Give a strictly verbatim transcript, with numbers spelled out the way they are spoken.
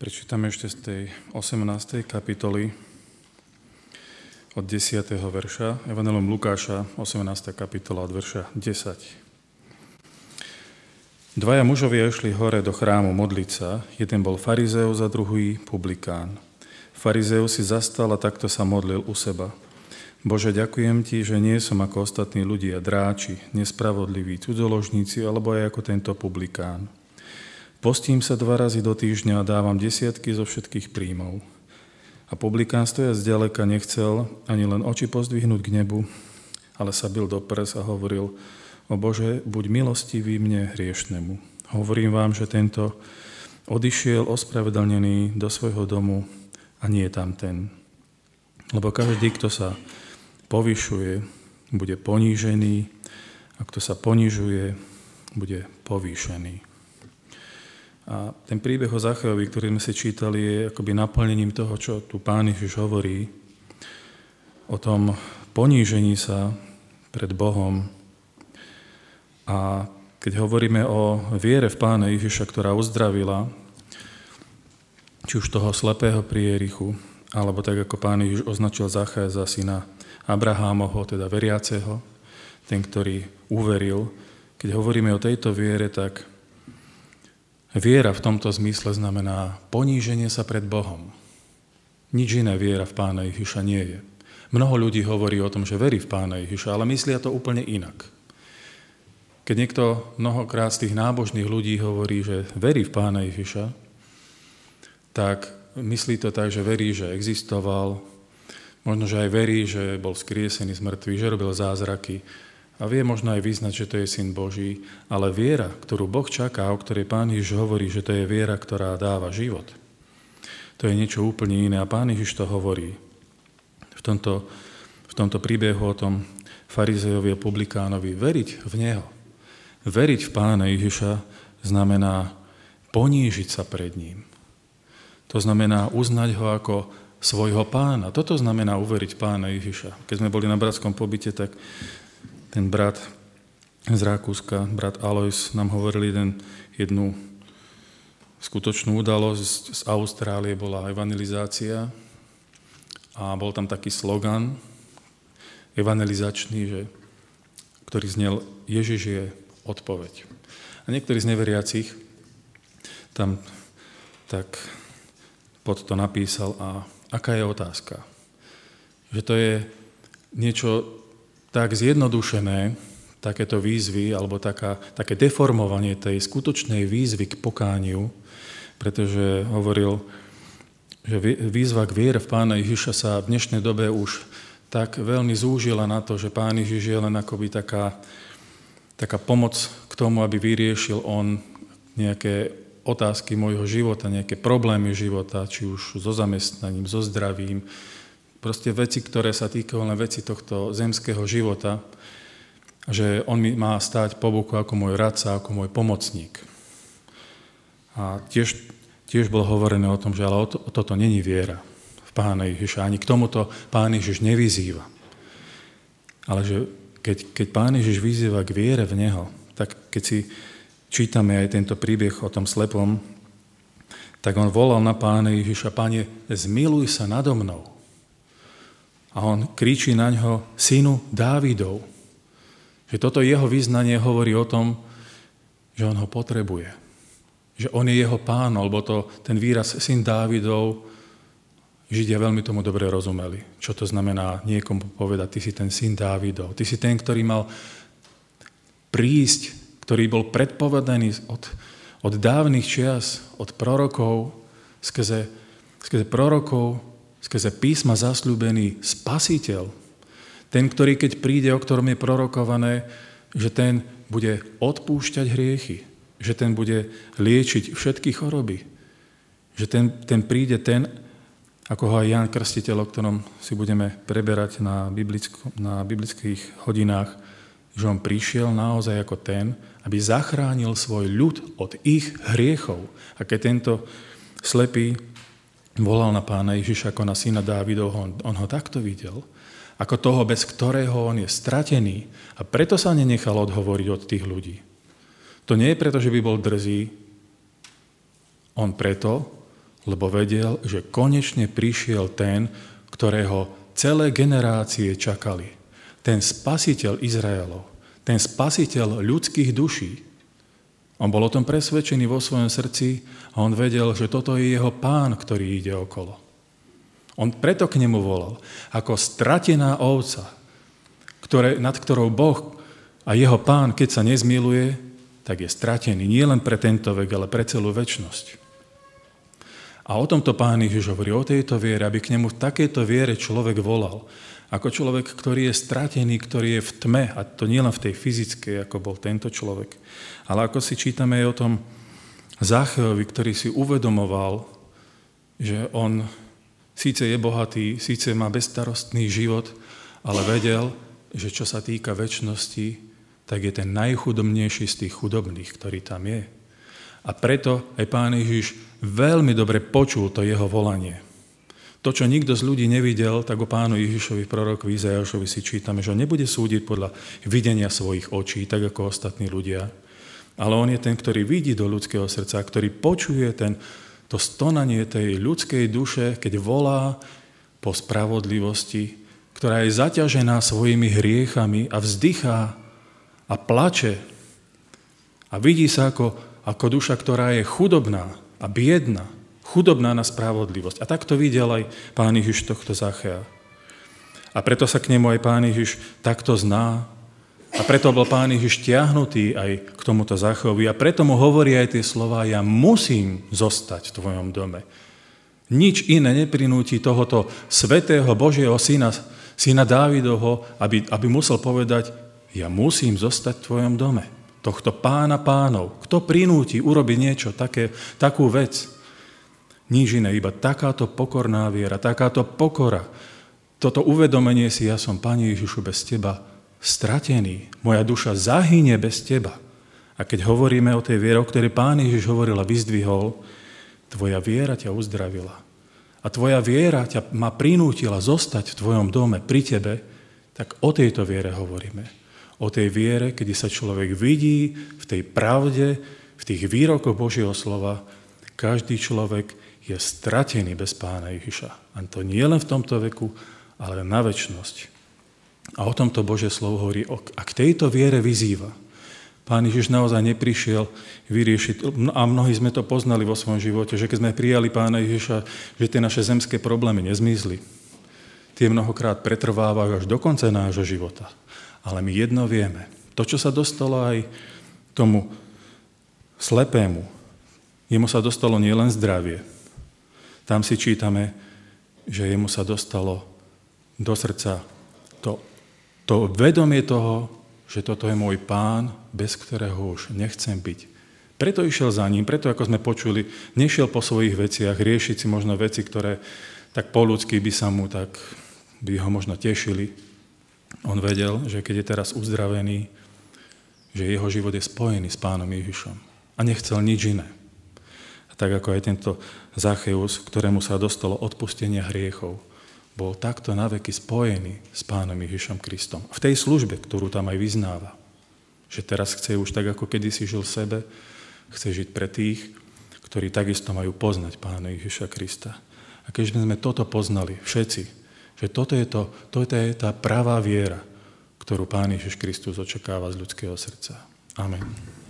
Prečítame ešte z tej osemnástej kapitoly od desiateho verša. Evanjelium Lukáša, osemnásta kapitola od verša desať. Dvaja mužovia išli hore do chrámu modliť sa. Jeden bol farizeus a druhý publikán. Farizeus si zastal a takto sa modlil u seba. Bože, ďakujem ti, že nie som ako ostatní ľudia, dráči, nespravodliví, cudzoložníci alebo aj ako tento publikán. Postím sa dva razy do týždňa a dávam desiatky zo všetkých príjmov. A publikán stoja zďaleka nechcel ani len oči pozdvihnúť k nebu, ale sa bil do prs a hovoril: O Bože, buď milostivý mne hriešnemu. Hovorím vám, že tento odišiel ospravedlnený do svojho domu a nie je tam ten. Lebo každý, kto sa povyšuje, bude ponížený, a kto sa ponižuje, bude povýšený. A ten príbeh o Zachejovi, ktorý sme si čítali, je akoby naplnením toho, čo tu Pán Ježiš hovorí o tom ponížení sa pred Bohom. A keď hovoríme o viere v Pána Ježiša, ktorá uzdravila či už toho slepého pri Jerichu, alebo tak, ako Pán Ježiš označil Zacheja za syna Abrahámovho, teda veriaceho, ten, ktorý uveril. Keď hovoríme o tejto viere, tak viera v tomto zmysle znamená poníženie sa pred Bohom. Nič iné viera v Pána Ježiša nie je. Mnoho ľudí hovorí o tom, že verí v Pána Ježiša, ale myslia to úplne inak. Keď niekto mnohokrát z tých nábožných ľudí hovorí, že verí v Pána Ježiša, tak myslí to tak, že verí, že existoval, možno, že aj verí, že bol vzkriesený z mŕtvych, že robil zázraky, a vie možno aj vyznať, že to je Syn Boží, ale viera, ktorú Boh čaká, o ktorej Pán Ježiš hovorí, že to je viera, ktorá dáva život, to je niečo úplne iné. A Pán Ježiš to hovorí v tomto, v tomto príbehu o tom farizejovi a publikánovi. Veriť v Neho, veriť v Pána Ježiša znamená ponížiť sa pred ním. To znamená uznať ho ako svojho pána. Toto znamená uveriť v Pána Ježiša. Keď sme boli na bratskom pobyte, tak ten brat z Rakúska, brat Alois, nám hovoril jeden, jednu skutočnú udalosť. Z Austrálie bola evangelizácia a bol tam taký slogan evangelizačný, že, ktorý znel: Ježiš je odpoveď. A niektorý z neveriacich tam tak pod to napísal: a aká je otázka? Že to je niečo tak zjednodušené, takéto výzvy, alebo taká, také deformovanie tej skutočnej výzvy k pokániu, pretože hovoril, že výzva k viere v Pána Ježiša sa v dnešnej dobe už tak veľmi zúžila na to, že Pán Ježiš je len akoby taká, taká pomoc k tomu, aby vyriešil on nejaké otázky môjho života, nejaké problémy života, či už so zamestnaním, so zdravím, proste veci, ktoré sa týkajú len veci tohto zemského života, že on mi má stáť po boku ako môj radca, ako môj pomocník. A tiež, tiež bolo hovorené o tom, že ale o to, o toto není viera v Pána Ježiša. Ani k tomuto Pán Ježiš nevyzýva. Ale že keď, keď Pán Ježiš vyzýva k viere v Neho, tak keď si čítame aj tento príbeh o tom slepom, tak on volal na Pána Ježiša: Pane, zmiluj sa nado mnou. A on kričí na ňo: Synu Dávidov. Že toto jeho vyznanie hovorí o tom, že on ho potrebuje. Že on je jeho pán, alebo to, ten výraz Syn Dávidov, Židia veľmi tomu dobre rozumeli. Čo to znamená niekomu povedať: ty si ten Syn Dávidov. Ty si ten, ktorý mal prísť, ktorý bol predpovedaný od, od dávnych čias, od prorokov, skrze, skrze prorokov, skrze písma zasľúbený Spasiteľ. Ten, ktorý keď príde, o ktorom je prorokované, že ten bude odpúšťať hriechy, že ten bude liečiť všetky choroby, že ten, ten príde ten, ako ho aj Ján Krstiteľ, o ktorom si budeme preberať na, biblicko, na biblických hodinách, že on prišiel naozaj ako ten, aby zachránil svoj ľud od ich hriechov. A keď tento slepý volal na Pána Ježiša ako na syna Dávidov, on, on ho takto videl, ako toho, bez ktorého on je stratený, a preto sa nenechal odhovoriť od tých ľudí. To nie je preto, že by bol drzý, on preto, lebo vedel, že konečne prišiel ten, ktorého celé generácie čakali. Ten spasiteľ Izraelov, ten spasiteľ ľudských duší. On bol o tom presvedčený vo svojom srdci a on vedel, že toto je jeho pán, ktorý ide okolo. On preto k nemu volal, ako stratená ovca, ktoré, nad ktorou Boh a jeho pán, keď sa nezmiluje, tak je stratený nie len pre tento vek, ale pre celú večnosť. A o tomto pán Ježiš hovorí, o tejto viere, aby k nemu v takejto viere človek volal. Ako človek, ktorý je stratený, ktorý je v tme, a to nie len v tej fyzickej, ako bol tento človek, ale ako si čítame aj o tom Zácheovi, ktorý si uvedomoval, že on síce je bohatý, síce má bezstarostný život, ale vedel, že čo sa týka večnosti, tak je ten najchudobnejší z tých chudobných, ktorý tam je. A preto aj pán Ježiš veľmi dobre počul to jeho volanie. To, čo nikto z ľudí nevidel, tak o pánu Ježišovi, prorokovi Izajašovi si čítame, že on nebude súdiť podľa videnia svojich očí, tak ako ostatní ľudia. Ale on je ten, ktorý vidí do ľudského srdca, ktorý počuje ten, to stonanie tej ľudskej duše, keď volá po spravodlivosti, ktorá je zaťažená svojimi hriechami a vzdychá a plače a vidí sa ako, ako duša, ktorá je chudobná a biedna, chudobná na spravodlivosť. A tak to videl aj pán Ježiš tohto Zachea. A preto sa k nemu aj pán Ježiš takto zná. A preto bol pán Ježiš ťahnutý aj k tomuto Zacheovi. A preto mu hovorí aj tie slová, ja musím zostať v tvojom dome. Nič iné neprinúti tohoto svätého Božieho syna, syna Dávidovho, aby, aby musel povedať, ja musím zostať v tvojom dome. Tohto pána pánov. Kto prinúti urobiť niečo, také, takú vec? Nič iné, iba takáto pokorná viera, takáto pokora. Toto uvedomenie si, ja som, Pane Ježišu, bez teba stratený. Moja duša zahynie bez teba. A keď hovoríme o tej viere, o ktorej pán Ježiš hovoril a vyzdvihol, tvoja viera ťa uzdravila. A tvoja viera ťa ma prinútila zostať v tvojom dome, pri tebe, tak o tejto viere hovoríme. O tej viere, kedy sa človek vidí v tej pravde, v tých výrokoch Božieho slova, každý človek je stratený bez pána Ježiša. A to nie len v tomto veku, ale na večnosť. A o tomto Božie slovo hovorí, a k tejto viere vyzýva. Pán Ježiš naozaj neprišiel vyriešiť, a mnohí sme to poznali vo svojom živote, že keď sme prijali pána Ježiša, že tie naše zemské problémy nezmizli. Tie mnohokrát pretrvávajú až do konca nášho života. Ale my jedno vieme. To, čo sa dostalo aj tomu slepému, jemu sa dostalo nielen zdravie. Tam si čítame, že jemu sa dostalo do srdca to, to vedomie toho, že toto je môj pán, bez ktorého už nechcem byť. Preto išiel za ním, preto, ako sme počuli, nešiel po svojich veciach, riešiť si možno veci, ktoré tak po ľudsky by sa mu tak, by ho možno tešili. On vedel, že keď je teraz uzdravený, že jeho život je spojený s pánom Ježišom. A nechcel nič iné. A tak ako aj tento Zacheus, ktorému sa dostalo odpustenia hriechov, bol takto naveky spojený s pánom Ježišom Kristom. V tej službe, ktorú tam aj vyznáva. Že teraz chce už tak, ako kedysi žil sebe, chce žiť pre tých, ktorí takisto majú poznať pána Ježiša Krista. A keď sme toto poznali, všetci, že toto je, to, toto je tá pravá viera, ktorú pán Ježiš Kristus očakáva z ľudského srdca. Amen.